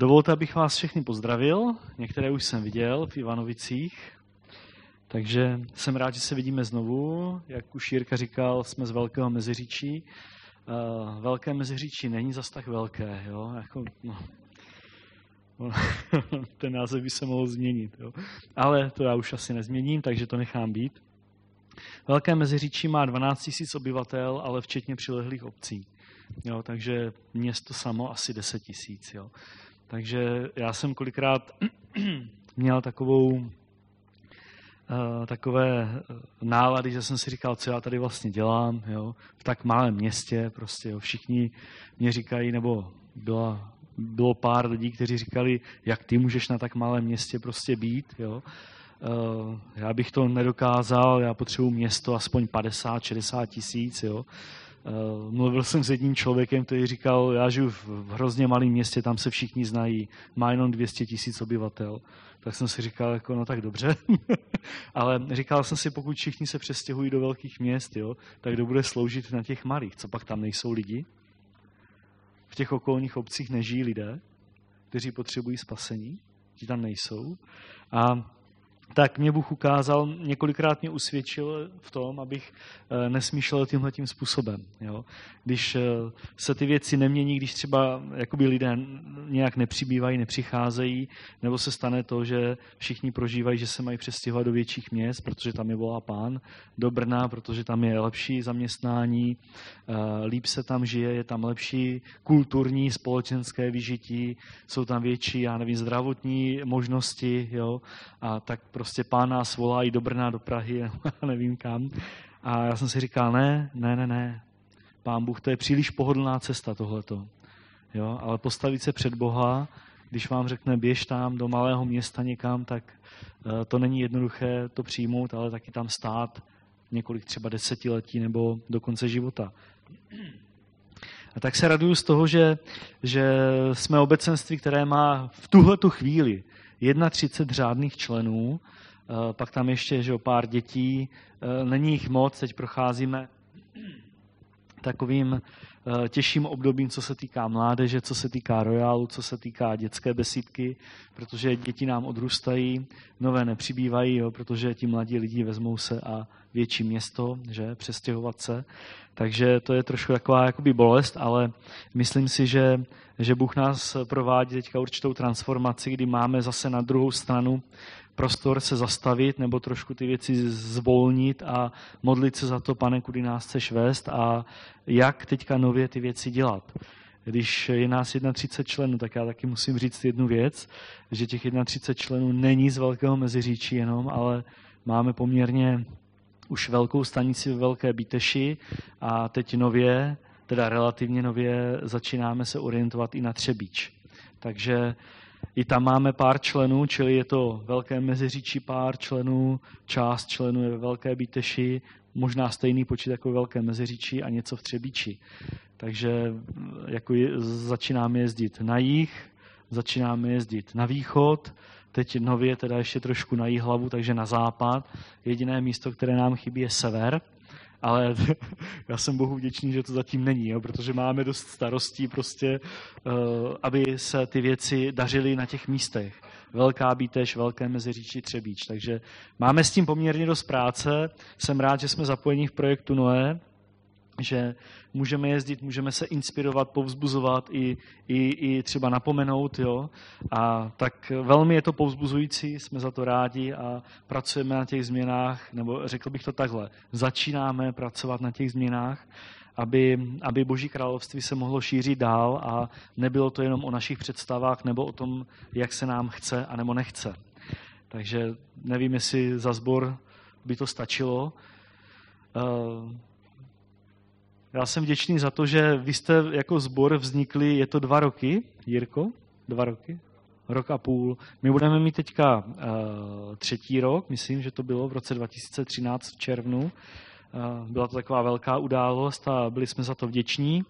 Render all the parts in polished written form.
Dovolte, abych vás všechny pozdravil. Některé už jsem viděl v Ivanovicích, takže jsem rád, že se vidíme znovu. Jak už Jirka říkal, jsme z Velkého Meziříčí. Velké Meziříčí není zas tak velké, jo? Ten název by se mohl změnit, jo? Ale to já už asi nezměním, takže to nechám být. Velké Meziříčí má 12 000 obyvatel, ale včetně přilehlých obcí. Jo? Takže město samo asi 10 000. Jo? Takže já jsem kolikrát měl takové nálady, že jsem si říkal, co já tady vlastně dělám, jo? V tak malém městě, prostě, jo? Všichni mě říkají, nebo bylo pár lidí, kteří říkali, jak ty můžeš na tak malém městě prostě být, jo? Já bych to nedokázal, já potřebuji město aspoň 50-60 tisíc, jo? Mluvil jsem s jedním člověkem, který říkal, já žiju v hrozně malém městě, tam se všichni znají, má jenom 200 000 obyvatel. Tak jsem si říkal, jako, no tak dobře, ale říkal jsem si, pokud všichni se přestěhují do velkých měst, jo, tak kdo bude sloužit na těch malých, co pak tam nejsou lidi? V těch okolních obcích nežijí lidé, kteří potřebují spasení, ti tam nejsou. A tak mě Bůh ukázal, několikrát mě usvědčil v tom, abych nesmýšlel tímhletím způsobem. Jo? Když se ty věci nemění, když třeba jakoby lidé nějak nepřibývají, nepřicházejí, nebo se stane to, že všichni prožívají, že se mají přestěhovat do větších měst, protože tam je volá Pán, do Brna, protože tam je lepší zaměstnání, líp se tam žije, je tam lepší kulturní, společenské vyžití, jsou tam větší, já nevím, zdravotní možnosti, jo? A tak prostě Pán nás volá i do Brna, do Prahy, nevím kam. A já jsem si říkal, ne. Pán Bůh, to je příliš pohodlná cesta tohleto. Jo? Ale postavit se před Boha, když vám řekne, běž tam do malého města někam, tak to není jednoduché to přijmout, ale taky tam stát několik třeba desetiletí nebo do konce života. A tak se raduju z toho, že jsme obecenství, které má v tuhletu chvíli 31 řádných členů, pak tam ještě že pár dětí, není jich moc, teď procházíme takovým těžším obdobím, co se týká mládeže, co se týká rojálu, co se týká dětské besídky, protože děti nám odrůstají, nové nepřibývají, jo, protože ti mladí lidi vezmou se a větší město, že, přestěhovat se. Takže to je trošku taková jakoby bolest, ale myslím si, že Bůh nás provádí teďka určitou transformaci, kdy máme zase na druhou stranu prostor se zastavit nebo trošku ty věci zvolnit a modlit se za to, Pane, kudy nás chceš vést a jak teďka nově ty věci dělat. Když je nás 31 členů, tak já taky musím říct jednu věc, že těch 31 členů není z Velkého Meziříčí jenom, ale máme poměrně už velkou stanici ve Velké Bíteši a teď nově, teda relativně nově, začínáme se orientovat i na Třebíč. Takže i tam máme pár členů, čili je to Velké Meziříčí pár členů, část členů je ve Velké Bíteši, možná stejný počet jako ve Velké Meziříčí a něco v Třebíči. Takže jako začínáme jezdit na jih, začínáme jezdit na východ, teď nově teda ještě trošku na jihlavu, takže na západ. Jediné místo, které nám chybí, je sever, ale já jsem Bohu vděčný, že to zatím není, jo, protože máme dost starostí prostě, aby se ty věci dařily na těch místech. Velká Bíteš, Velké Meziříčí, Třebíč. Takže máme s tím poměrně dost práce. Jsem rád, že jsme zapojeni v projektu Noé, že můžeme jezdit, můžeme se inspirovat, povzbuzovat i třeba napomenout. Jo? A tak velmi je to povzbuzující, jsme za to rádi a pracujeme na těch změnách, nebo řekl bych to takhle, začínáme pracovat na těch změnách, aby Boží království se mohlo šířit dál a nebylo to jenom o našich představách nebo o tom, jak se nám chce a nebo nechce. Takže nevím, jestli za sbor by to stačilo. Já jsem vděčný za to, že vy jste jako sbor vznikli, je to 2 roky, Jirko? 2 roky? Rok a půl. My budeme mít teďka 3. rok, myslím, že to bylo v roce 2013 v červnu. Byla to taková velká událost a byli jsme za to vděční,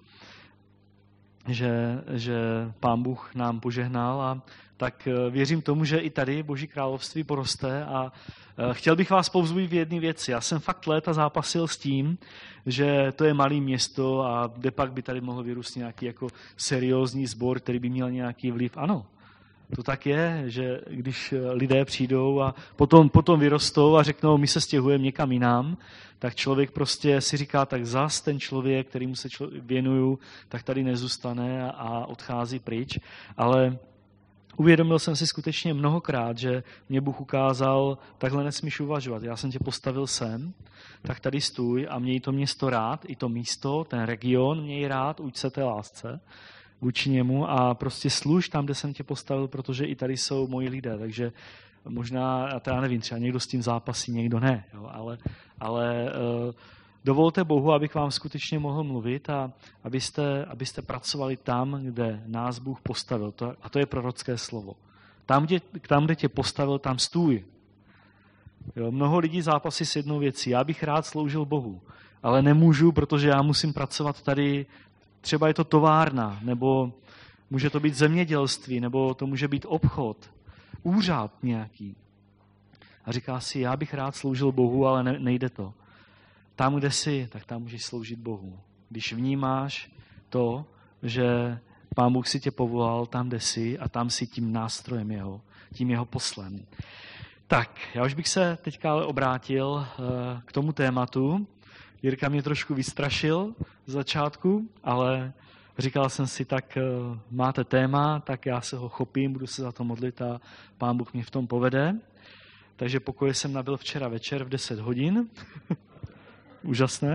že Pán Bůh nám požehnal a tak věřím tomu, že i tady Boží království poroste a chtěl bych vás povzbudit v jedné věci. Já jsem fakt léta zápasil s tím, že to je malé město a kde pak by tady mohl vyrůst nějaký jako seriózní sbor, který by měl nějaký vliv. Ano, To tak je, že když lidé přijdou a potom vyrostou a řeknou, my se stěhujeme někam jinam, tak člověk prostě si říká, tak zas ten člověk, kterýmu se věnuju, tak tady nezůstane a odchází pryč. Ale uvědomil jsem si skutečně mnohokrát, že mě Bůh ukázal, takhle nesmíš uvažovat. Já jsem tě postavil sem, tak tady stůj a měj to město rád, i to místo, ten region měj rád, uč se té lásce vůči němu a prostě služ tam, kde jsem tě postavil, protože i tady jsou moji lidé, takže možná, já nevím, třeba někdo s tím zápasí, někdo ne, jo, ale dovolte Bohu, abych vám skutečně mohl mluvit a abyste pracovali tam, kde nás Bůh postavil, a to je prorocké slovo. Tam, kde tě postavil, tam stůj. Jo, mnoho lidí zápasí s jednou věcí, já bych rád sloužil Bohu, ale nemůžu, protože já musím pracovat tady. Třeba je to továrna, nebo může to být zemědělství, nebo to může být obchod, úřad nějaký. A říká si, já bych rád sloužil Bohu, ale nejde to. Tam, kde jsi, tak tam můžeš sloužit Bohu. Když vnímáš to, že Pán Bůh si tě povolal tam, kde jsi a tam si tím nástrojem tím jeho poslem. Tak, já už bych se teďka ale obrátil k tomu tématu. Jirka mě trošku vystrašil z začátku, ale říkal jsem si, tak máte téma, tak já se ho chopím, budu se za to modlit a Pán Bůh mě v tom povede. Takže pokoje jsem nabil včera večer v 10 hodin. Úžasné.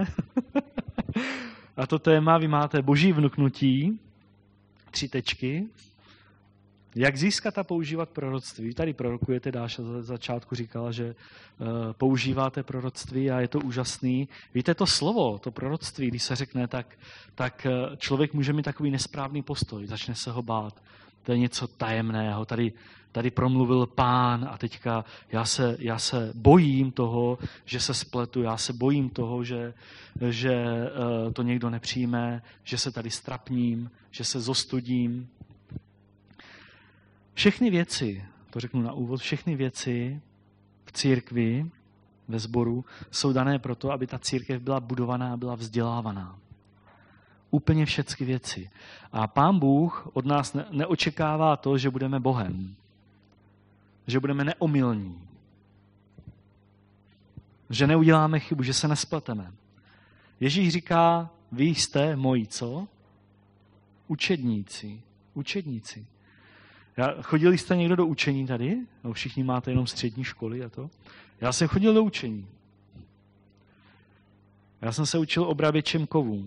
A to téma, vy máte boží vnuknutí, 3 tečky. Jak získat a používat proroctví? Tady prorokujete, Dáša za začátku říkala, že používáte proroctví a je to úžasný. Víte, to slovo, to proroctví, když se řekne, tak člověk může mít takový nesprávný postoj, začne se ho bát. To je něco tajemného, tady promluvil Pán a teďka já se bojím toho, že se spletu, já se bojím toho, že to někdo nepřijme, že se tady strapním, že se zostudím. Všechny věci, to řeknu na úvod, všechny věci v církvi, ve sboru, jsou dané proto, aby ta církev byla budovaná a byla vzdělávaná. Úplně všechny věci. A Pán Bůh od nás neočekává to, že budeme Bohem. Že budeme neomylní. Že neuděláme chybu, že se nespleteme. Ježíš říká, vy jste moji, co? Učedníci. Chodili jste někdo do učení tady? No, všichni máte jenom střední školy a to. Já jsem chodil do učení. Já jsem se učil obráběčem kovů.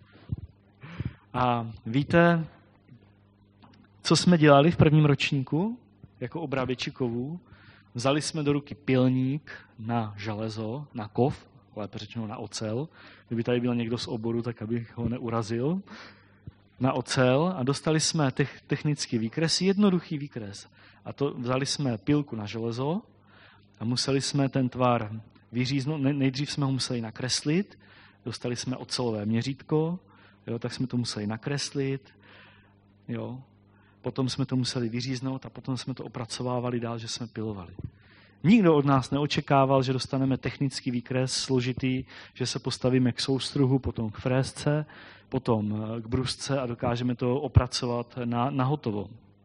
A víte, co jsme dělali v prvním ročníku jako obráběči kovů? Vzali jsme do ruky pilník na železo, na kov, lépe řečeno na ocel. Kdyby tady byl někdo z oboru, tak abych ho neurazil. Na ocel a dostali jsme technický výkres, jednoduchý výkres. A to vzali jsme pilku na železo a museli jsme ten tvar vyříznout. Nejdřív jsme ho museli nakreslit, dostali jsme ocelové měřítko, jo, tak jsme to museli nakreslit, jo. Potom jsme to museli vyříznout a potom jsme to opracovávali dál, že jsme pilovali. Nikdo od nás neočekával, že dostaneme technický výkres složitý, že se postavíme k soustruhu, potom k frésce, potom k brusce a dokážeme to opracovat na hotovo.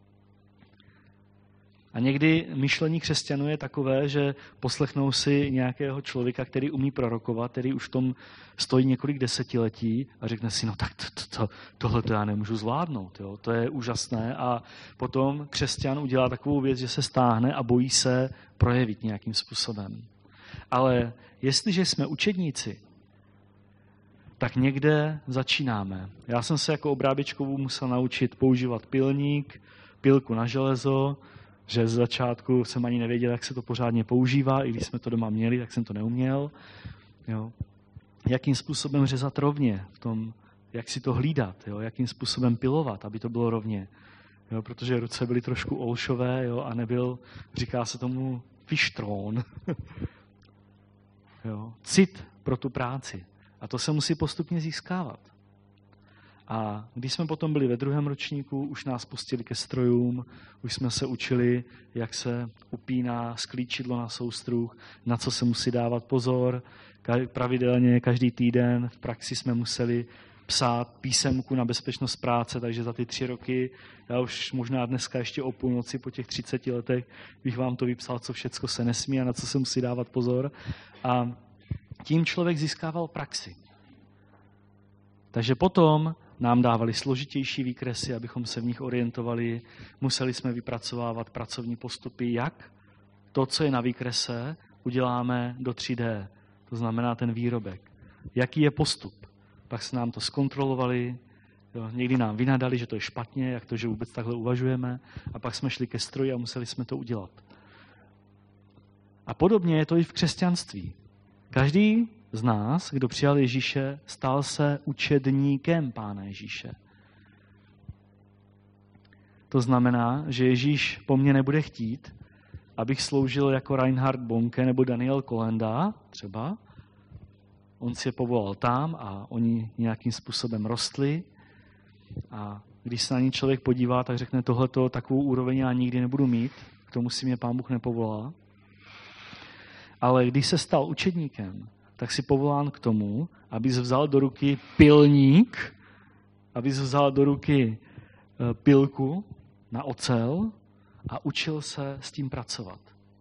A někdy myšlení křesťanů je takové, že poslechnou si nějakého člověka, který umí prorokovat, který už v tom stojí několik desetiletí a řekne si, no tak tohle já nemůžu zvládnout, jo? To je úžasné. A potom křesťan udělá takovou věc, že se stáhne a bojí se projevit nějakým způsobem. Ale jestliže jsme učedníci, tak někde začínáme. Já jsem se jako obráběčkovou musel naučit používat pilník, pilku na železo, že z začátku jsem ani nevěděl, jak se to pořádně používá, i když jsme to doma měli, tak jsem to neuměl. Jo. Jakým způsobem řezat rovně, v tom, jak si to hlídat, jo. Jakým způsobem pilovat, aby to bylo rovně. Jo, protože ruce byly trošku olšové, jo, a nebyl, říká se tomu, fištrón. Jo. Cit pro tu práci. A to se musí postupně získávat. A když jsme potom byli ve druhém ročníku, už nás pustili ke strojům, už jsme se učili, jak se upíná sklíčidlo na soustruh, na co se musí dávat pozor. Pravidelně každý týden v praxi jsme museli psát písemku na bezpečnost práce, takže za ty 3 roky, já už možná dneska ještě o půlnoci po těch 30 letech bych vám to vypsal, co všecko se nesmí a na co se musí dávat pozor. A tím člověk získával praxi. Takže potom nám dávali složitější výkresy, abychom se v nich orientovali. Museli jsme vypracovávat pracovní postupy, jak to, co je na výkrese, uděláme do 3D. To znamená ten výrobek. Jaký je postup? Pak se nám to zkontrolovali, někdy nám vynadali, že to je špatně, jak to, že vůbec takhle uvažujeme, a pak jsme šli ke stroji a museli jsme to udělat. A podobně je to i v křesťanství. Každý z nás, kdo přijal Ježíše, stal se učedníkem Pána Ježíše. To znamená, že Ježíš po mně nebude chtít, abych sloužil jako Reinhard Bonke nebo Daniel Kolenda třeba. On si je povolal tam a oni nějakým způsobem rostli. A když se na ně člověk podívá, tak řekne, tohleto takovou úroveň já nikdy nebudu mít, k tomu si mě Pán Bůh nepovolá. Ale když se stal učedníkem, tak si povolán k tomu, abys vzal do ruky pilník, abys vzal do ruky pilku na ocel a učil se s tím pracovat.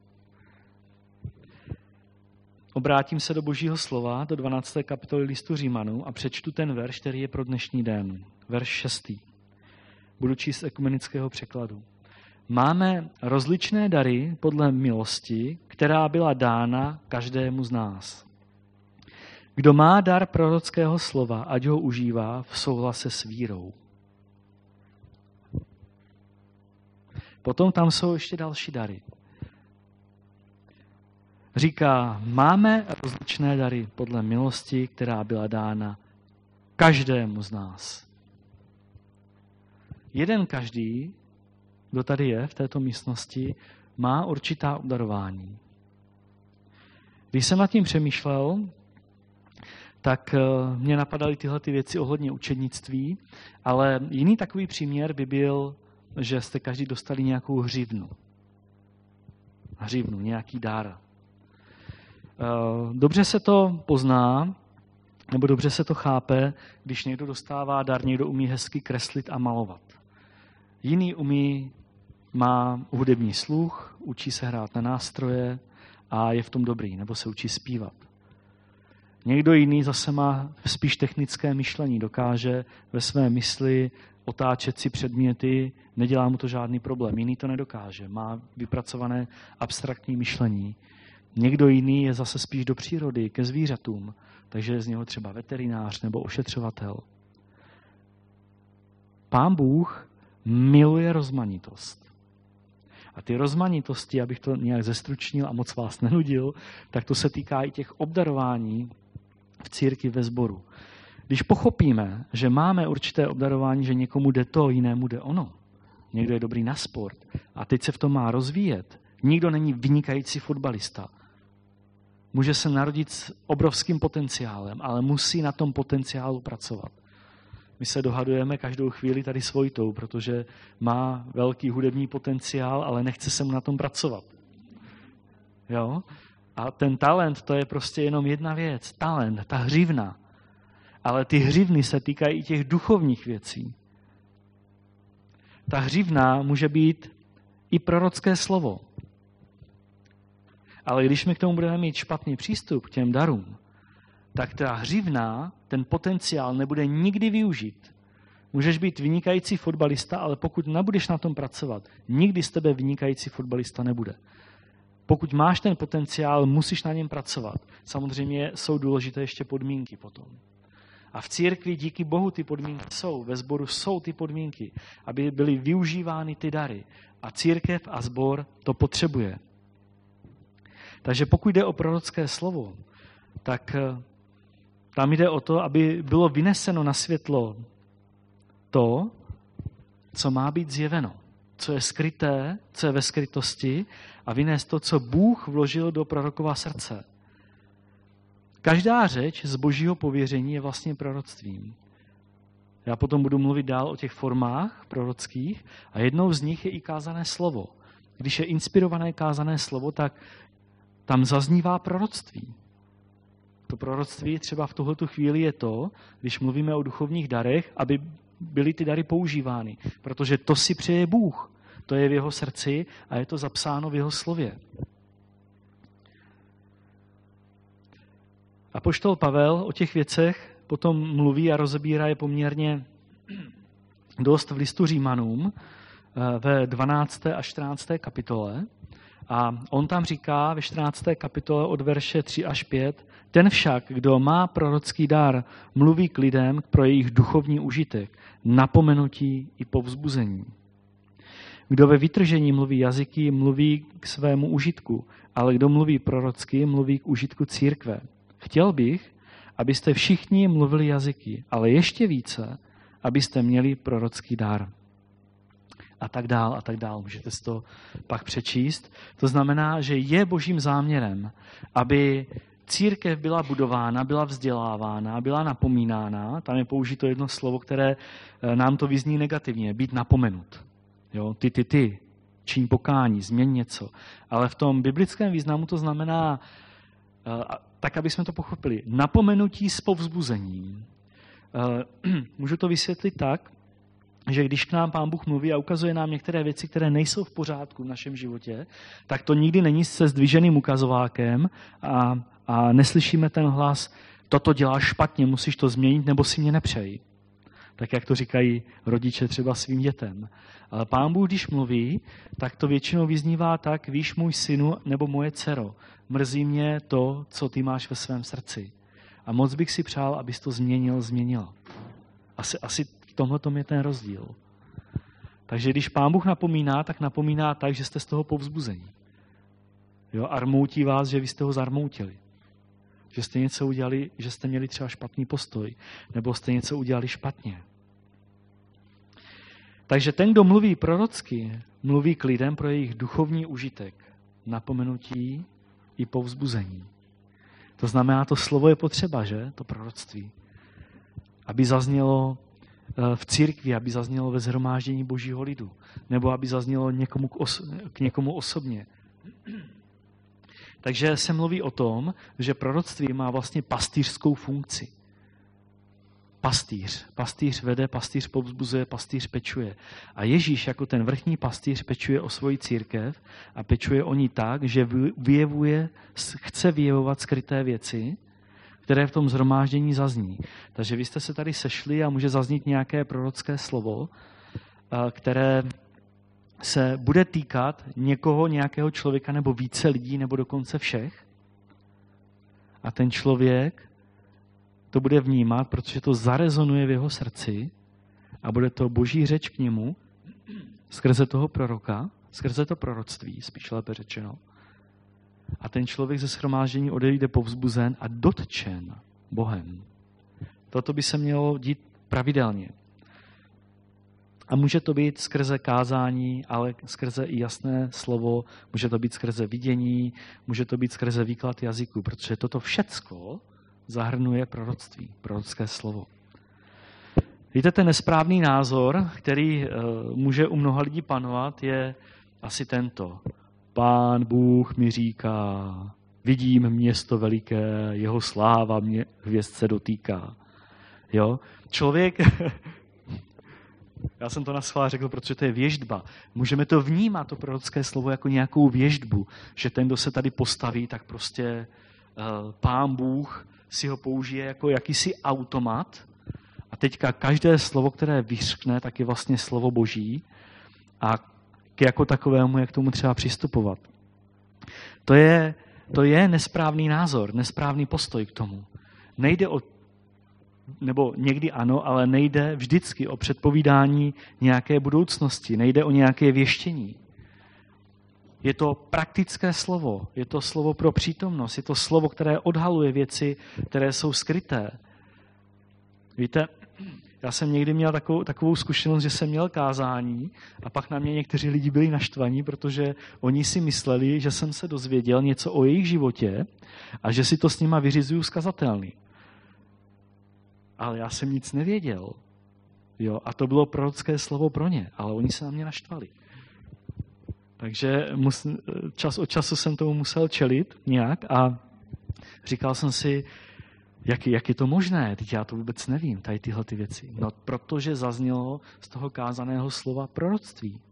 Obrátím se do Božího slova, do 12. kapitoly listu Římanů a přečtu ten verš, který je pro dnešní den. Verš 6. Budu číst z ekumenického překladu. Máme rozličné dary podle milosti, která byla dána každému z nás. Kdo má dar prorockého slova, ať ho užívá v souhlase s vírou. Potom tam jsou ještě další dary. Říká, máme rozličné dary podle milosti, která byla dána každému z nás. Jeden každý, kdo tady je v této místnosti, má určitá obdarování. Když jsem nad tím přemýšlel, tak mě napadaly tyhle ty věci ohledně učednictví, ale jiný takový příměr by byl, že jste každý dostali nějakou hřivnu. Hřivnu, nějaký dar. Dobře se to pozná, nebo dobře se to chápe, když někdo dostává dar, někdo umí hezky kreslit a malovat. Jiný má hudební sluch, učí se hrát na nástroje a je v tom dobrý, nebo se učí zpívat. Někdo jiný zase má spíš technické myšlení, dokáže ve své mysli otáčet si předměty, nedělá mu to žádný problém. Jiný to nedokáže, má vypracované abstraktní myšlení. Někdo jiný je zase spíš do přírody, ke zvířatům, takže je z něho třeba veterinář nebo ošetřovatel. Pán Bůh miluje rozmanitost. A ty rozmanitosti, abych to nějak zestručnil a moc vás nenudil, tak to se týká i těch obdarování v církvi ve sboru. Když pochopíme, že máme určité obdarování, že někomu jde to, jinému jde ono. Někdo je dobrý na sport a teď se v tom má rozvíjet. Nikdo není vynikající fotbalista. Může se narodit s obrovským potenciálem, ale musí na tom potenciálu pracovat. My se dohadujeme každou chvíli tady s Vojtou, protože má velký hudební potenciál, ale nechce se mu na tom pracovat. Jo? A ten talent, to je prostě jenom jedna věc. Talent, ta hřivna. Ale ty hřivny se týkají i těch duchovních věcí. Ta hřivna může být i prorocké slovo. Ale když my k tomu budeme mít špatný přístup k těm darům, tak ta hřivna, ten potenciál nebude nikdy využít. Můžeš být vynikající fotbalista, ale pokud nebudeš na tom pracovat, nikdy z tebe vynikající fotbalista nebude. Pokud máš ten potenciál, musíš na něm pracovat. Samozřejmě jsou důležité ještě podmínky potom. A v církvi díky Bohu ty podmínky jsou, ve sboru jsou ty podmínky, aby byly využívány ty dary. A církev a sbor to potřebuje. Takže pokud jde o prorocké slovo, tak tam jde o to, aby bylo vyneseno na světlo to, co má být zjeveno, co je skryté, co je ve skrytosti a vynést to, co Bůh vložil do prorokova srdce. Každá řeč z božího pověření je vlastně proroctvím. Já potom budu mluvit dál o těch formách prorockých a jednou z nich je i kázané slovo. Když je inspirované kázané slovo, tak tam zaznívá proroctví. to proroctví třeba v tuhletu chvíli je to, když mluvíme o duchovních darech, aby byly ty dary používány. Protože to si přeje Bůh. To je v jeho srdci a je to zapsáno v jeho slově. Apoštol Pavel o těch věcech potom mluví a rozebírá je poměrně dost v listu Římanům ve 12. a 14. kapitole. A on tam říká ve 14. kapitole od verše 3 až 5, ten však, kdo má prorocký dar, mluví k lidem pro jejich duchovní užitek, napomenutí i povzbuzení. Kdo ve vytržení mluví jazyky, mluví k svému užitku, ale kdo mluví prorocky, mluví k užitku církve. Chtěl bych, abyste všichni mluvili jazyky, ale ještě více, abyste měli prorocký dar. A tak dál. Můžete si to pak přečíst. To znamená, že je božím záměrem, aby církev byla budována, byla vzdělávána, byla napomínána. Tam je použito jedno slovo, které nám to vyzní negativně, být napomenut. Jo, ty, čiň pokání, změň něco. Ale v tom biblickém významu to znamená, tak aby jsme to pochopili, napomenutí s povzbuzením. Můžu to vysvětlit tak, že když k nám Pán Bůh mluví a ukazuje nám některé věci, které nejsou v pořádku v našem životě, tak to nikdy není se zdviženým ukazovákem a neslyšíme ten hlas, toto děláš špatně, musíš to změnit, nebo si mě nepřej. Tak jak to říkají rodiče třeba svým dětem. Ale Pán Bůh, když mluví, tak to většinou vyznívá tak, víš, můj synu nebo moje dcero, mrzí mě to, co ty máš ve svém srdci. A moc bych si přál, abys to změnila. Asi v tomhletom je ten rozdíl. Takže když Pán Bůh napomíná, tak napomíná tak, že jste z toho povzbuzení. Jo, armoutí vás, že vy jste ho zarmoutili. Že jste něco udělali, že jste měli třeba špatný postoj, nebo jste něco udělali špatně. Takže ten, kdo mluví prorocky, mluví k lidem pro jejich duchovní užitek, napomenutí i povzbuzení. To znamená, to slovo je potřeba, že? To proroctví. Aby zaznělo v církvi, aby zaznělo ve shromáždění božího lidu, nebo aby zaznělo k někomu osobně. Takže se mluví o tom, že proroctví má vlastně pastýřskou funkci. Pastýř vede, pastýř povzbuzuje, pastýř pečuje. A Ježíš jako ten vrchní pastýř pečuje o svoji církev a pečuje o ní tak, že chce vyjevovat skryté věci, které v tom shromáždění zazní. Takže vy jste se tady sešli a může zaznít nějaké prorocké slovo, které se bude týkat někoho, nějakého člověka nebo více lidí, nebo dokonce všech. A ten člověk to bude vnímat, protože to zarezonuje v jeho srdci a bude to boží řeč k němu skrze toho proroka, skrze to proroctví, spíš lépe řečeno. A ten člověk ze shromáždění odejde povzbuzen a dotčen Bohem. Toto by se mělo dít pravidelně. A může to být skrze kázání, ale skrze i jasné slovo, může to být skrze vidění, může to být skrze výklad jazyku, protože toto všecko zahrnuje proroctví, prorocké slovo. Víte, ten nesprávný názor, který může u mnoha lidí panovat, je asi tento. Pán Bůh mi říká, vidím město veliké, jeho sláva mě hvězd se dotýká. Jo? Člověk, já jsem to naschvál řekl, protože to je věštba. Můžeme to vnímat, to prorocké slovo, jako nějakou věštbu, že ten, kdo se tady postaví, tak prostě Pán Bůh si ho použije jako jakýsi automat a teďka každé slovo, které vyřkne, tak je vlastně slovo Boží a jako takovému je k tomu třeba přistupovat. To je nesprávný názor, nesprávný postoj k tomu. Nejde o, nebo někdy ano, ale nejde vždycky o předpovídání nějaké budoucnosti, nejde o nějaké věštění. Je to praktické slovo, je to slovo pro přítomnost, je to slovo, které odhaluje věci, které jsou skryté. Víte, já jsem někdy měl takovou zkušenost, že jsem měl kázání a pak na mě někteří lidi byli naštvaní, protože oni si mysleli, že jsem se dozvěděl něco o jejich životě a že si to s nima vyřizuju zkazatelný. Ale já jsem nic nevěděl. Jo, a to bylo prorocké slovo pro ně, ale oni se na mě naštvali. Takže čas od času jsem tomu musel čelit nějak a říkal jsem si, Jak je to možné? Teď já to vůbec nevím, tady tyhle ty věci. No, protože zaznělo z toho kázaného slova proroctví.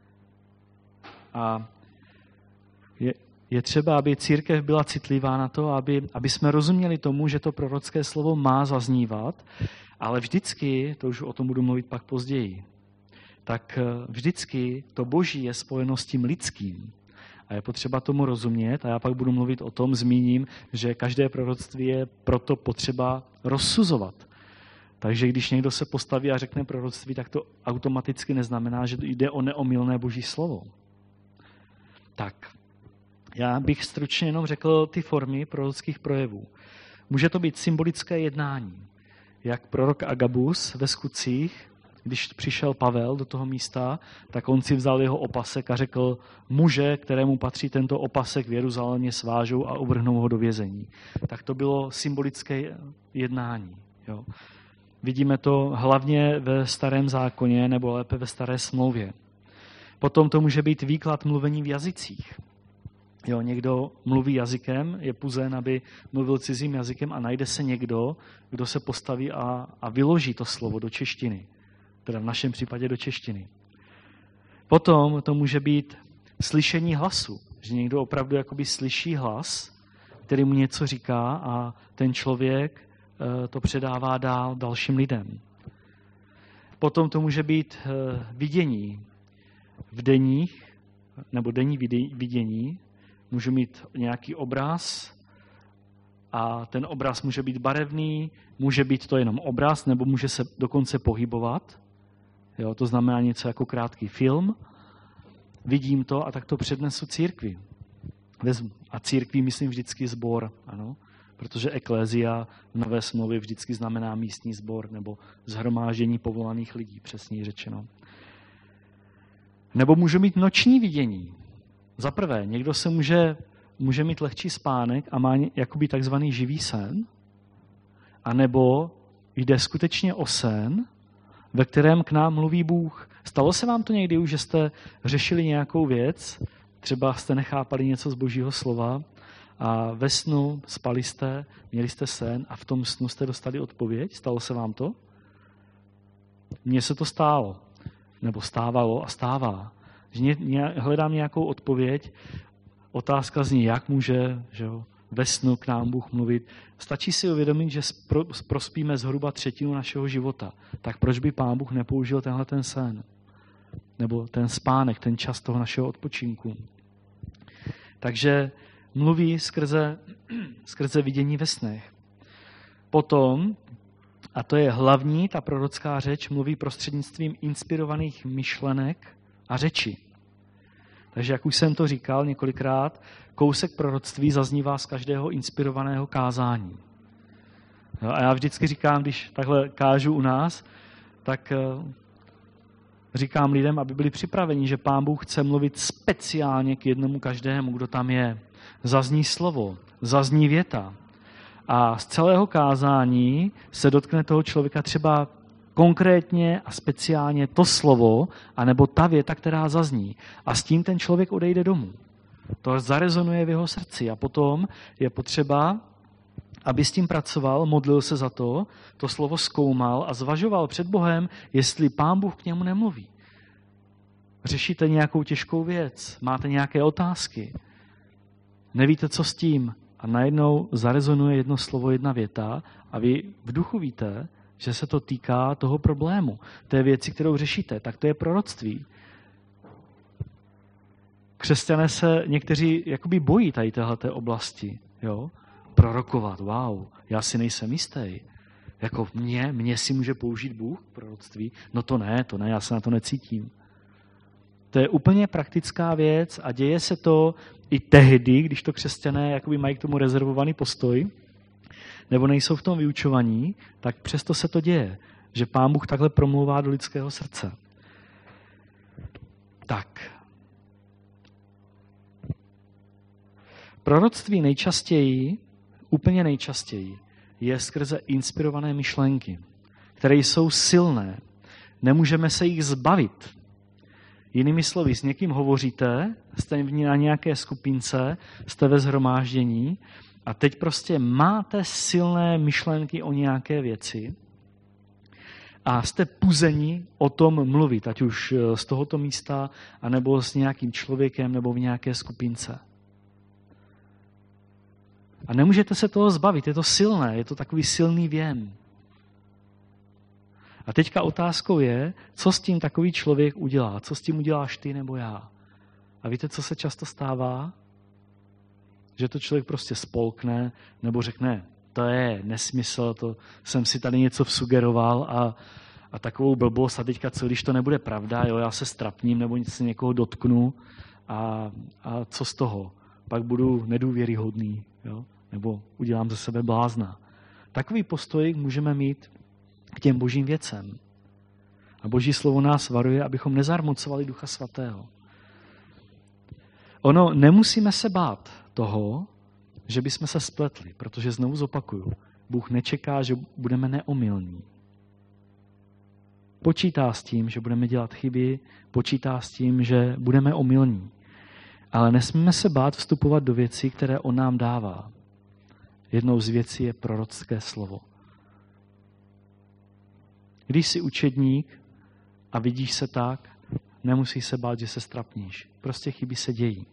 A je třeba, aby církev byla citlivá na to, aby jsme rozuměli tomu, že to prorocké slovo má zaznívat, ale vždycky, to už o tom budu mluvit pak později, tak vždycky to boží je spojeno s tím lidským. A je potřeba tomu rozumět a já pak budu mluvit o tom, zmíním, že každé proroctví je proto potřeba rozsuzovat. Takže když někdo se postaví a řekne proroctví, tak to automaticky neznamená, že jde o neomylné boží slovo. Tak, já bych stručně jenom řekl ty formy prorockých projevů. Může to být symbolické jednání, jak prorok Agabus ve Skutcích, když přišel Pavel do toho místa, tak on si vzal jeho opasek a řekl, muže, kterému patří tento opasek v Jeruzalémě, svážou a uvrhnou ho do vězení. Tak to bylo symbolické jednání. Jo. Vidíme to hlavně ve Starém zákoně, nebo lépe ve Staré smlouvě. Potom to může být výklad mluvení v jazycích. Jo, někdo mluví jazykem, je puzen, aby mluvil cizím jazykem a najde se někdo, kdo se postaví a vyloží to slovo do češtiny. Teda v našem případě do češtiny. Potom to může být slyšení hlasu, že někdo opravdu jakoby slyší hlas, který mu něco říká a ten člověk to předává dál dalším lidem. Potom to může být vidění v denních, nebo denní vidění, můžu mít nějaký obraz a ten obraz může být barevný, může být to jenom obraz, nebo může se dokonce pohybovat. Jo, to znamená něco jako krátký film. Vidím to a tak to přednesu církvi. A církví myslím vždycky sbor, ano, protože eklézia v Nové smlouvě vždycky znamená místní sbor nebo shromáždění povolaných lidí, přesněji řečeno. Nebo můžu mít noční vidění. Za prvé, někdo se může mít lehčí spánek a má jakoby takzvaný živý sen, anebo jde skutečně o sen, ve kterém k nám mluví Bůh. Stalo se vám to někdy už, že jste řešili nějakou věc, třeba jste nechápali něco z Božího slova a ve snu spali jste, měli jste sen a v tom snu jste dostali odpověď? Stalo se vám to? Mně se to stálo, nebo stávalo a stává. Že hledám nějakou odpověď, otázka zní, jak může ve snu k nám Bůh mluvit. Stačí si uvědomit, že prospíme zhruba třetinu našeho života. Tak proč by Pán Bůh nepoužil tenhle ten sen? Nebo ten spánek, ten čas toho našeho odpočinku. Takže mluví skrze vidění ve snech. Potom, a to je hlavní, ta prorocká řeč, mluví prostřednictvím inspirovaných myšlenek a řeči. Takže jak už jsem to říkal několikrát, kousek proroctví zaznívá z každého inspirovaného kázání. No a já vždycky říkám, když takhle kážu u nás, tak říkám lidem, aby byli připraveni, že Pán Bůh chce mluvit speciálně k jednomu každému, kdo tam je. Zazní slovo, zazní věta. A z celého kázání se dotkne toho člověka třeba konkrétně a speciálně to slovo, anebo ta věta, která zazní. A s tím ten člověk odejde domů. To zarezonuje v jeho srdci a potom je potřeba, aby s tím pracoval, modlil se za to slovo zkoumal a zvažoval před Bohem, jestli Pán Bůh k němu nemluví. Řešíte nějakou těžkou věc, máte nějaké otázky, nevíte, co s tím a najednou zarezonuje jedno slovo, jedna věta a vy v duchu víte, že se to týká toho problému, té věci, kterou řešíte, tak to je proroctví. Křesťané se někteří jakoby bojí tady téhleté oblasti, jo? Prorokovat, wow, já si nejsem jistý. Jako mě si může použít Bůh proroctví? No to ne, já se na to necítím. To je úplně praktická věc a děje se to i tehdy, když to křesťané jakoby mají k tomu rezervovaný postoj, nebo nejsou v tom vyučovaní, tak přesto se to děje, že Pán Bůh takhle promlouvá do lidského srdce. Tak. Proroctví úplně nejčastěji, je skrze inspirované myšlenky, které jsou silné. Nemůžeme se jich zbavit. Jinými slovy, s někým hovoříte, jste na nějaké skupince, jste ve shromáždění A teď prostě máte silné myšlenky o nějaké věci a jste puzeni o tom mluvit, ať už z tohoto místa, anebo s nějakým člověkem, nebo v nějaké skupince. A nemůžete se toho zbavit, je to silné, je to takový silný věm. A teďka otázkou je, co s tím takový člověk udělá, co s tím uděláš ty nebo já. A víte, co se často stává? Že to člověk prostě spolkne, nebo řekne, to je nesmysl, to jsem si tady něco vsugeroval a takovou blbost a teďka co, když to nebude pravda, jo, já se strapním nebo se někoho dotknu a co z toho? Pak budu nedůvěryhodný, jo, nebo udělám ze sebe blázna. Takový postoj můžeme mít k těm božím věcem. A Boží slovo nás varuje, abychom nezarmocovali Ducha Svatého. Ono, nemusíme se bát toho, že bychom se spletli, protože znovu zopakuju, Bůh nečeká, že budeme neomylní. Počítá s tím, že budeme dělat chyby, počítá s tím, že budeme omylní. Ale nesmíme se bát vstupovat do věcí, které on nám dává. Jednou z věcí je prorocké slovo. Když jsi učedník a vidíš se tak, nemusíš se bát, že se strapníš. Prostě chyby se dějí.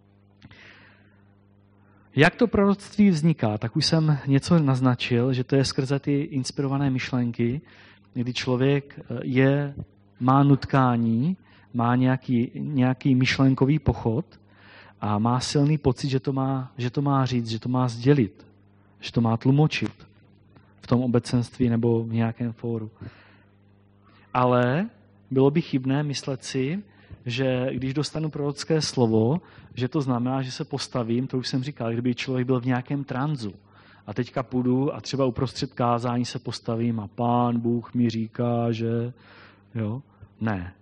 Jak to proroctví vzniká? Tak už jsem něco naznačil, že to je skrze ty inspirované myšlenky, kdy člověk má nutkání, má nějaký myšlenkový pochod a má silný pocit, že to má říct, že to má sdělit, že to má tlumočit v tom obecenství nebo v nějakém fóru. Ale bylo by chybné myslet si, že když dostanu prorocké slovo, že to znamená, že se postavím, to už jsem říkal, kdyby člověk byl v nějakém tranzu a teďka půjdu a třeba uprostřed kázání se postavím a Pán Bůh mi říká, že jo, ne.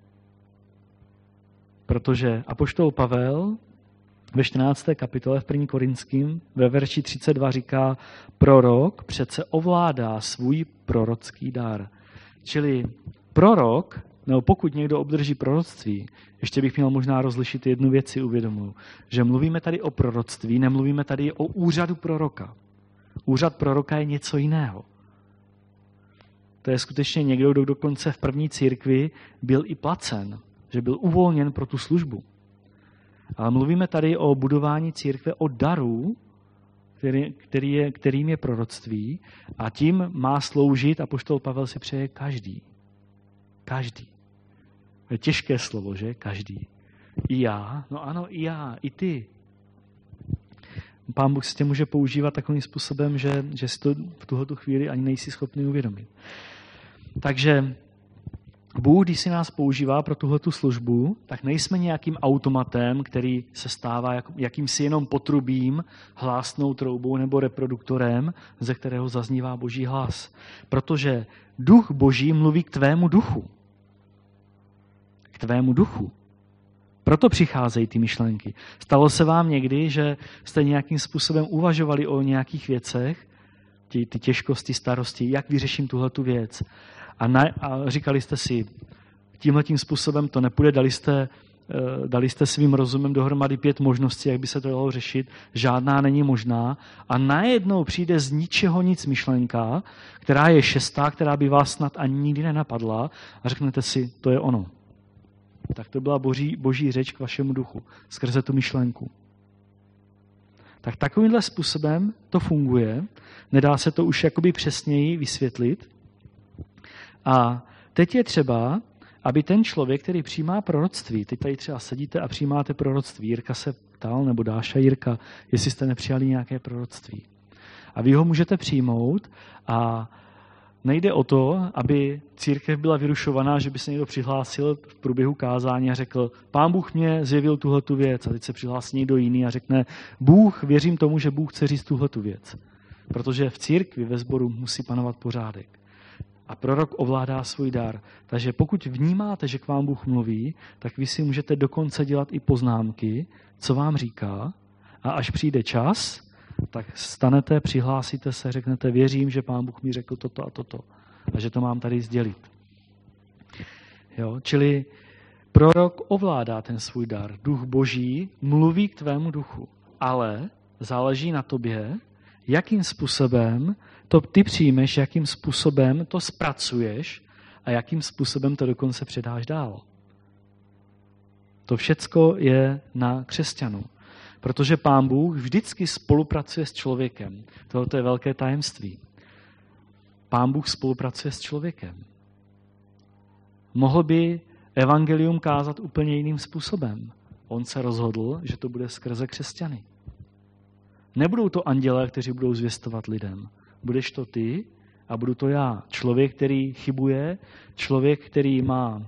Protože apoštol Pavel ve 14. kapitole v 1. Korinským ve verši 32 říká, prorok přece ovládá svůj prorocký dar. Čili prorok, nebo pokud někdo obdrží proroctví, ještě bych měl možná rozlišit jednu věc, si uvědomuji, že mluvíme tady o proroctví, nemluvíme tady o úřadu proroka. Úřad proroka je něco jiného. To je skutečně někdo, kdo dokonce v první církvi byl i placen, že byl uvolněn pro tu službu. Ale mluvíme tady o budování církve, o daru, kterým je proroctví a tím má sloužit, apoštol Pavel si přeje každý. Každý. To je těžké slovo, že? Každý. I já, no ano, i já, i ty. Pán Bůh si tě může používat takovým způsobem, že si to v tuhletu chvíli ani nejsi schopný uvědomit. Takže Bůh, když si nás používá pro tuhletu službu, tak nejsme nějakým automatem, který se stává jakýmsi jenom potrubím, hlásnou troubou nebo reproduktorem, ze kterého zaznívá Boží hlas. Protože duch Boží mluví k tvému duchu. K tvému duchu. Proto přicházejí ty myšlenky. Stalo se vám někdy, že jste nějakým způsobem uvažovali o nějakých věcech, ty těžkosti, starosti, jak vyřeším tuhletu věc. A říkali jste si, tímhletím způsobem to nepůjde, dali jste svým rozumem dohromady 5 možností, jak by se to dalo řešit, žádná není možná a najednou přijde z ničeho nic myšlenka, která je 6., která by vás snad ani nikdy nenapadla a řeknete si, to je ono. Tak to byla boží řeč k vašemu duchu, skrze tu myšlenku. Tak takovýmhle způsobem to funguje, nedá se to už jakoby přesněji vysvětlit. A teď je třeba, aby ten člověk, který přijímá proroctví, teď tady třeba sedíte a přijímáte proroctví, Jirka se ptal, nebo Dáša Jirka, jestli jste nepřijali nějaké proroctví. A vy ho můžete přijmout a nejde o to, aby církev byla vyrušovaná, že by se někdo přihlásil v průběhu kázání a řekl, Pán Bůh mě zjevil tuhletu věc a teď se přihlásí někdo jiný a řekne, věřím tomu, že Bůh chce říct tuhletu věc. Protože v církvi, ve sboru musí panovat pořádek. A prorok ovládá svůj dar. Takže pokud vnímáte, že k vám Bůh mluví, tak vy si můžete dokonce dělat i poznámky, co vám říká. A až přijde čas, tak stanete, přihlásíte se, řeknete, věřím, že Pán Bůh mi řekl toto a toto. A že to mám tady sdělit. Jo? Čili prorok ovládá ten svůj dar. Duch Boží mluví k tvému duchu. Ale záleží na tobě, jakým způsobem to ty přijmeš, jakým způsobem to zpracuješ a jakým způsobem to dokonce předáš dál. To všecko je na křesťanu. Protože Pán Bůh vždycky spolupracuje s člověkem. Tohle je velké tajemství. Pán Bůh spolupracuje s člověkem. Mohl by evangelium kázat úplně jiným způsobem. On se rozhodl, že to bude skrze křesťany. Nebudou to andělé, kteří budou zvěstovat lidem. Budeš to ty a budu to já. Člověk, který chybuje, člověk, který má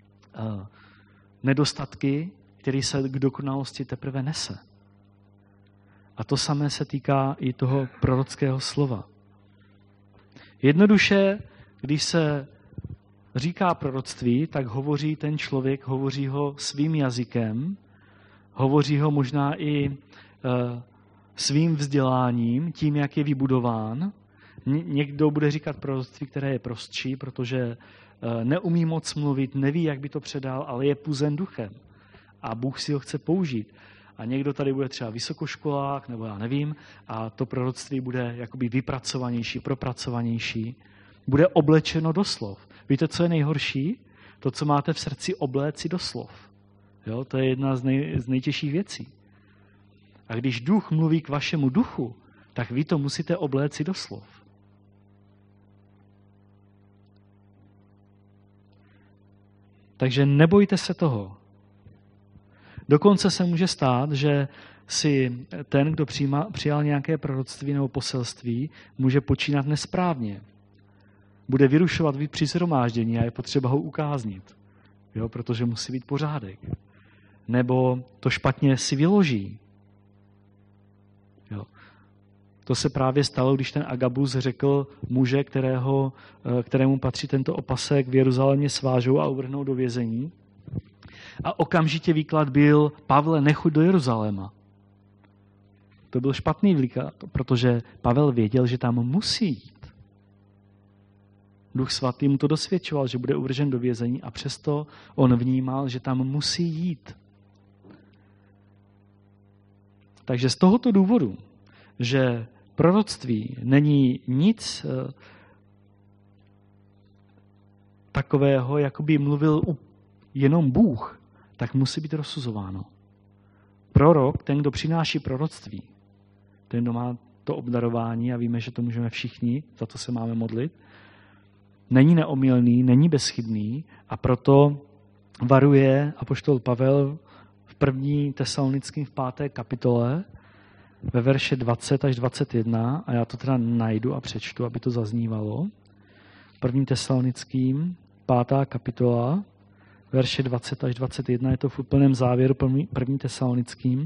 nedostatky, který se k dokonalosti teprve nese. A to samé se týká i toho prorockého slova. Jednoduše, když se říká proroctví, tak hovoří ten člověk, hovoří ho svým jazykem, hovoří ho možná i svým vzděláním, tím, jak je vybudován. Někdo bude říkat proroctví, které je prostší, protože neumí moc mluvit, neví, jak by to předal, ale je puzen duchem. A Bůh si ho chce použít. A někdo tady bude třeba vysokoškolák, nebo já nevím, a to proroctví bude jakoby vypracovanější, propracovanější. Bude oblečeno do slov. Víte, co je nejhorší? To, co máte v srdci, obléci do slov. Jo? To je jedna z nejtěžších věcí. A když duch mluví k vašemu duchu, tak vy to musíte obléci do slov. Takže nebojte se toho. Dokonce se může stát, že si ten, kdo přijal nějaké proroctví nebo poselství, může počínat nesprávně. Bude vyrušovat při shromáždění a je potřeba ho ukáznit, jo, protože musí být pořádek. Nebo to špatně si vyloží. Jo. To se právě stalo, když ten Agabus řekl muže, kterému patří tento opasek, v Jeruzalémě svážou a uvrhnou do vězení. A okamžitě výklad byl, Pavle, nechoď do Jeruzaléma. To byl špatný výklad, protože Pavel věděl, že tam musí jít. Duch svatý mu to dosvědčoval, že bude uvržen do vězení a přesto on vnímal, že tam musí jít. Takže z tohoto důvodu, že proroctví není nic takového, jako by mluvil jenom Bůh, tak musí být rozsuzováno. Prorok, ten, kdo přináší proroctví, ten, kdo má to obdarování a víme, že to můžeme všichni, za to se máme modlit, není neomylný, není bezchybný a proto varuje apoštol Pavel v 1. Tesalonickým v 5. kapitole ve verše 20 až 21 a já to teda najdu a přečtu, aby to zaznívalo. 1. Tesalonickým 5. kapitola verše 20 až 21, je to v úplném závěru 1. Tesalonickým,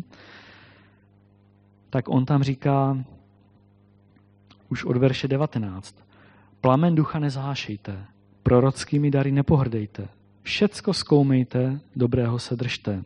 tak on tam říká už od verše 19. Plamen ducha nezhášejte, prorockými dary nepohrdejte, všecko zkoumejte, dobrého se držte.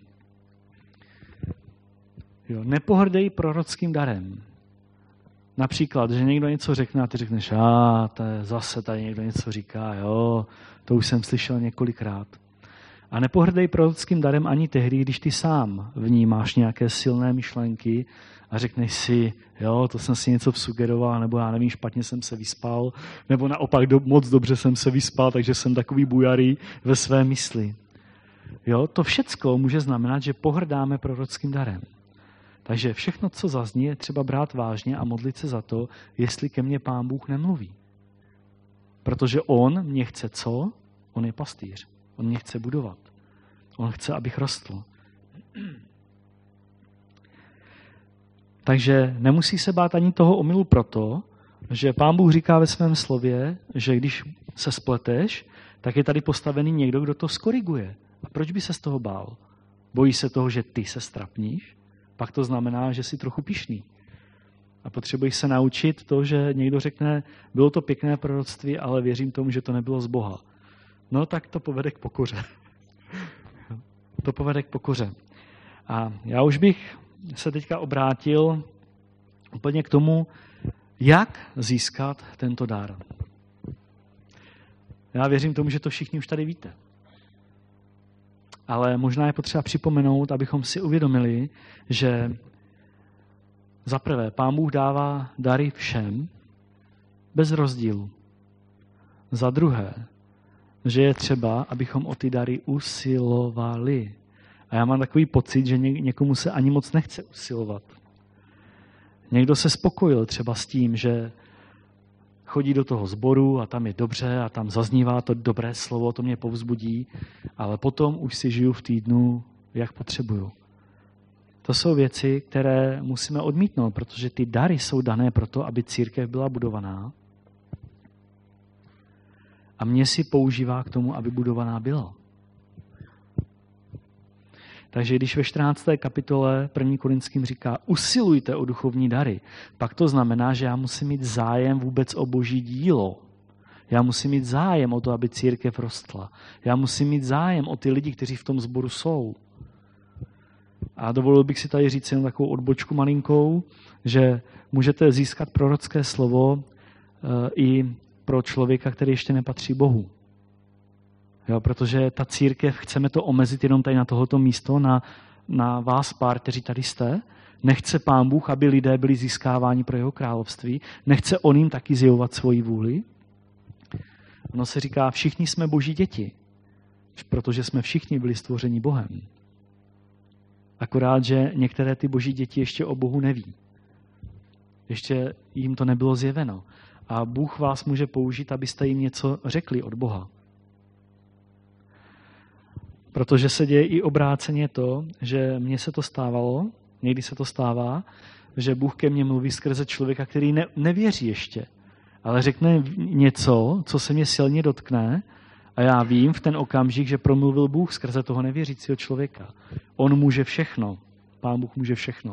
Jo, nepohrdej prorockým darem. Například, že někdo něco řekne a ty řekneš, zase tady někdo něco říká, jo, to už jsem slyšel několikrát. A nepohrdej prorockým darem ani tehdy, když ty sám vnímáš nějaké silné myšlenky a řekneš si, jo, to jsem si něco vsugeroval, nebo já nevím, špatně jsem se vyspal, nebo naopak moc dobře jsem se vyspal, takže jsem takový bujarý ve své mysli. Jo, to všecko může znamenat, že pohrdáme prorockým darem. Takže všechno, co zazní, je třeba brát vážně a modlit se za to, jestli ke mně Pán Bůh nemluví. Protože on mě chce co? On je pastýř. On mě chce budovat. On chce, abych rostl. Takže nemusí se bát ani toho omylu proto, že Pán Bůh říká ve svém slově, že když se spleteš, tak je tady postavený někdo, kdo to skoriguje. A proč by se z toho bál? Bojí se toho, že ty se strapníš? Pak to znamená, že jsi trochu pyšný. A potřebuješ se naučit to, že někdo řekne, bylo to pěkné proroctví, ale věřím tomu, že to nebylo z Boha. No tak to povede k pokoře. To povede k pokoře. A já už bych se teďka obrátil úplně k tomu, jak získat tento dar. Já věřím tomu, že to všichni už tady víte. Ale možná je potřeba připomenout, abychom si uvědomili, že Za prvé, Pán Bůh dává dary všem, bez rozdílu. Za druhé, že je třeba, abychom o ty dary usilovali. A já mám takový pocit, že někomu se ani moc nechce usilovat. Někdo se spokojil třeba s tím, že chodí do toho sboru a tam je dobře a tam zaznívá to dobré slovo, to mě povzbudí, ale potom už si žiju v týdnu, jak potřebuju. To jsou věci, které musíme odmítnout, protože ty dary jsou dané proto, aby církev byla budovaná a mě si používá k tomu, aby budovaná byla. Takže když ve 14. kapitole 1. Korinským říká usilujte o duchovní dary, pak to znamená, že já musím mít zájem vůbec o boží dílo. Já musím mít zájem o to, aby církev rostla. Já musím mít zájem o ty lidi, kteří v tom sboru jsou. A dovolil bych si tady říct jen takovou odbočku malinkou, že můžete získat prorocké slovo i pro člověka, který ještě nepatří Bohu. Jo, protože ta církev, chceme to omezit jenom tady na tohoto místo, na vás pár, kteří tady jste. Nechce Pán Bůh, aby lidé byli získáváni pro jeho království. Nechce on jim taky zjevovat svoji vůli. Ono se říká, všichni jsme boží děti, protože jsme všichni byli stvořeni Bohem. Akorát, že některé ty boží děti ještě o Bohu neví. Ještě jim to nebylo zjeveno. A Bůh vás může použít, abyste jim něco řekli od Boha. Protože se děje i obráceně to, že mně se to stávalo, někdy se to stává, že Bůh ke mně mluví skrze člověka, který nevěří ještě, ale řekne něco, co se mě silně dotkne a já vím v ten okamžik, že promluvil Bůh skrze toho nevěřícího člověka. On může všechno. Pán Bůh může všechno.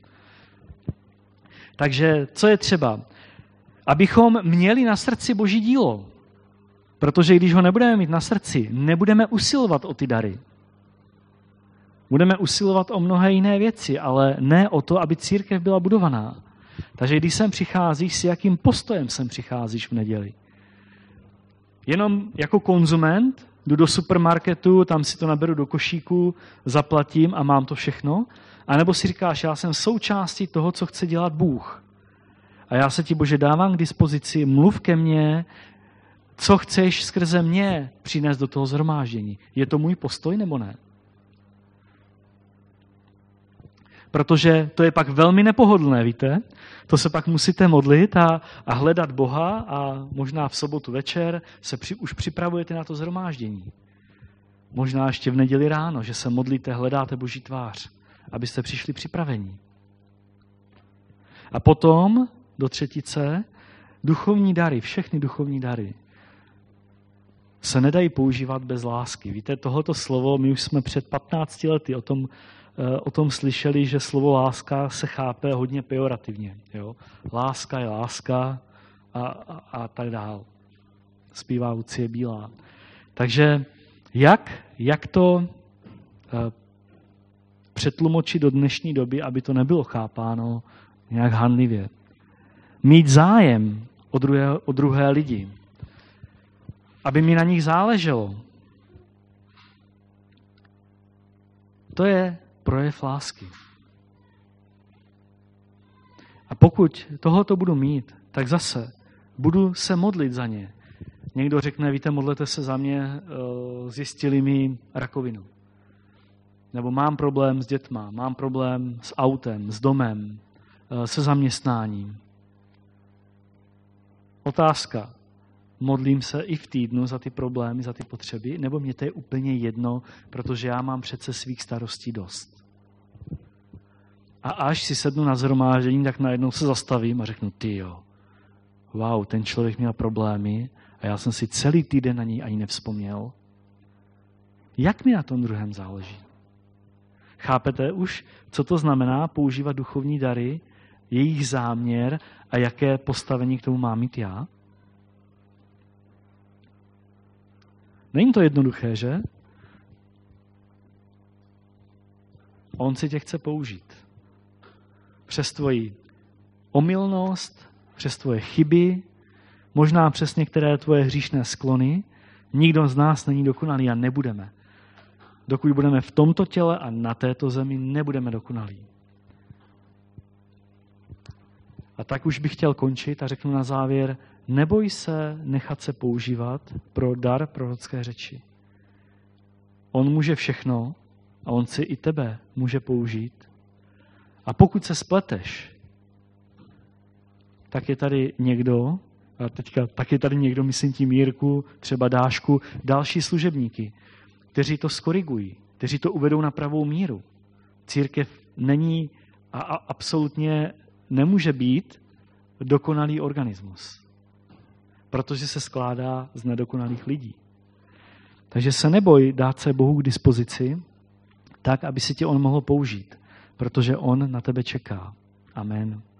Takže co je třeba? Abychom měli na srdci boží dílo. Protože když ho nebudeme mít na srdci, nebudeme usilovat o ty dary. Budeme usilovat o mnohé jiné věci, ale ne o to, aby církev byla budovaná. Takže když sem přicházíš, s jakým postojem sem přicházíš v neděli? Jenom jako konzument, jdu do supermarketu, tam si to naberu do košíku, zaplatím a mám to všechno? A nebo si říkáš, já jsem součástí toho, co chce dělat Bůh. A já se ti, Bože, dávám k dispozici, mluv ke mně, co chceš skrze mě přinést do toho shromáždění. Je to můj postoj nebo ne? Protože to je pak velmi nepohodlné, víte? To se pak musíte modlit a hledat Boha a možná v sobotu večer se už připravujete na to shromáždění. Možná ještě v neděli ráno, že se modlíte, hledáte Boží tvář, abyste přišli připravení. A potom do třetice duchovní dary, všechny duchovní dary se nedají používat bez lásky. Víte, tohoto slovo, my už jsme před 15 lety o tom slyšeli, že slovo láska se chápe hodně pejorativně. Jo? Láska je láska a tak dál. Zpívá Lucie Bílá. Takže jak to přetlumočit do dnešní doby, aby to nebylo chápáno nějak hanlivě? Mít zájem o druhé lidi. Aby mi na nich záleželo. To je projev lásky. A pokud tohoto budu mít, tak zase budu se modlit za ně. Někdo řekne, víte, modlete se za mě, zjistili mi rakovinu. Nebo mám problém s dětma, mám problém s autem, s domem, se zaměstnáním. Otázka. Modlím se i v týdnu za ty problémy, za ty potřeby, nebo mě to je úplně jedno, protože já mám přece svých starostí dost. A až si sednu na shromáždění, tak najednou se zastavím a řeknu, tyjo, wow, ten člověk měl problémy a já jsem si celý týden na něj ani nevzpomněl. Jak mi na tom druhém záleží? Chápete už, co to znamená používat duchovní dary, jejich záměr a jaké postavení k tomu mám mít já? Není to jednoduché, že? On si tě chce použít. Přes tvoji omylnost, přes tvoje chyby, možná přes některé tvoje hříšné sklony. Nikdo z nás není dokonalý a nebudeme. Dokud budeme v tomto těle a na této zemi, nebudeme dokonalí. A tak už bych chtěl končit a řeknu na závěr, neboj se nechat se používat pro dar prorocké řeči. On může všechno a on si i tebe může použít. A pokud se spleteš, tak je tady někdo, myslím tím Jirku, třeba Dášku, další služebníky, kteří to skorigují, kteří to uvedou na pravou míru. Církev není a absolutně nemůže být dokonalý organismus, protože se skládá z nedokonalých lidí. Takže se neboj dát se Bohu k dispozici, tak, aby si tě on mohl použít, protože on na tebe čeká. Amen.